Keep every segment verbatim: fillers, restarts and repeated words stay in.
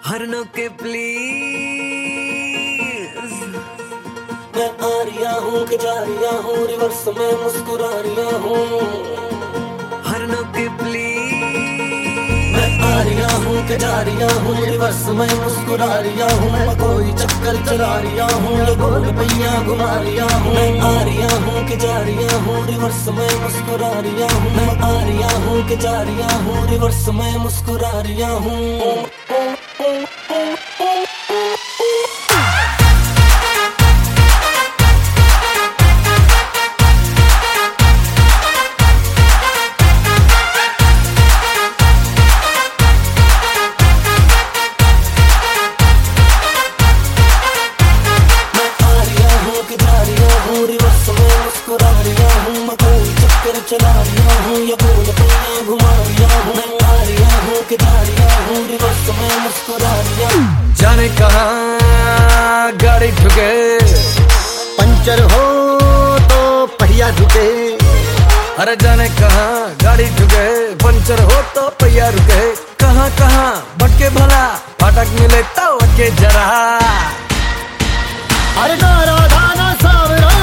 हरनों के प्लीज। मैं आ रिया हूँ कि जा रिया हूँ, रिवर्स में मुस्कुरा रिया हूँ। हरनों के प्लीज। मैं आ रिया हूँ कि जा रिया हूँ, रिवर्स में मुस्कुरा रिया हूँ। मैं कोई चक्कर चला रिया हूँ, ये गोल पहिया घुमा रिया हूँ। मैं आ रिया हूँ कि जा रिया हूँ, रिवर्स में मुस्कुरा रिया हूँ। मैं आ रिया हूँ कि जा रिया हूँ, रिवर्स में मुस्कुरा रिया हूँ। चला रिया हूँ या गोल पहिया घुमा रिया हूँ। मैं आ रिया हूँ कि जा रिया हूँ, रिवर्स में मुस्कुरा रिया हूँ। जाने कहाँ गाड़ी ठुके, पंचर हो तो पहिया रुके। अरे जाने कहाँ गाड़ी ठुके, पंचर हो तो पहिया रुके। कहाँ कहाँ भटके भला, फाटक मिले तो अटके जरा। अरे नारा धाना सावरा,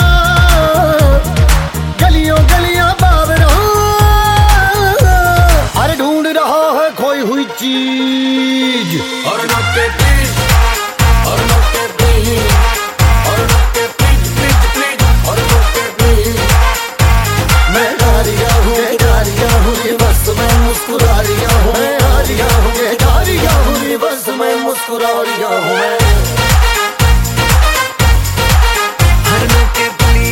गलियों गलियां बावरा। अरे ढूंढ रहा है खोई हुई चीज। और नोटे प्लीज, और नोटे प्लीज, और नोटे प्लीज प्लीज प्लीज, और नोटे प्लीज। मैं आ रिया हूँ जा रिया हूँ, रिवर्स में मुस्कुरा रिया हूँ। मैं आ रिया हूँ जा रिया हूँ, रिवर्स में मुस्कुरा रिया हूँ। मैं हरनों के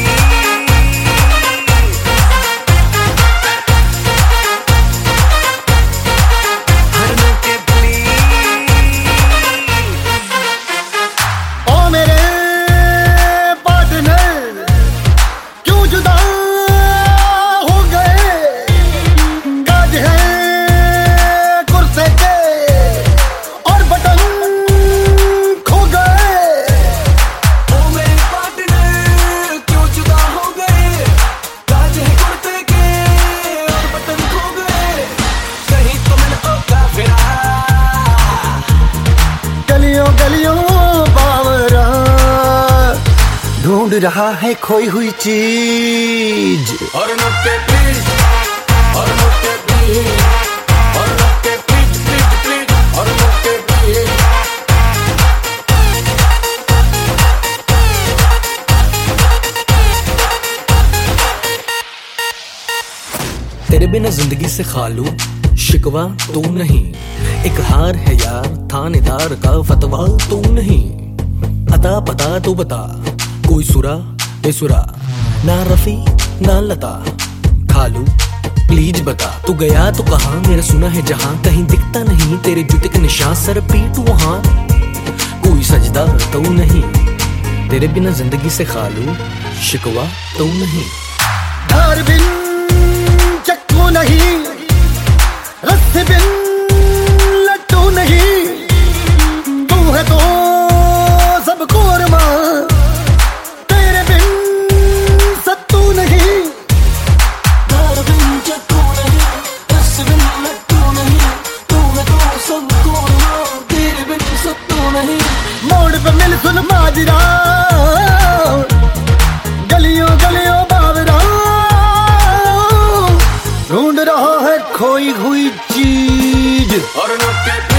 ढूंढ रहा है खोई हुई चीज। और नोटे प्लीज, और नोटे प्लीज, और नोटे प्लीज प्लीज प्लीज, और नोटे प्लीज। तेरे बिना जिंदगी से खालू शिकवा तू नहीं। एक हार है यार थानेदार का फतवा तू नहीं। अता पता तू बता, कोई सुरा बेसुरा, ना रफी ना लता। खालू प्लीज बता, तू गया तो कहाँ, मेरा सुना है जहाँ। कहीं दिखता नहीं तेरे जूते के निशान, सर पीट वहाँ कोई सजदा तो नहीं। तेरे बिना जिंदगी से खालू शिकवा तो नहीं। धार बिन चक्कू नहीं, रस्सी बिन लट्टू नहीं। तू है तो सब कोरमा, तेरे बिन सत्तू नहीं। धार बिन चक्कू नहीं, रस्सी बिन लट्टू नहीं। तू है तो सब कोरमा, तेरे बिन सत्तू नहीं। मोड़ पे मिल सुन माजरा, गलियों गलियों बावरा। ढूंढ रहा है खोई हुई चीज। और नोटे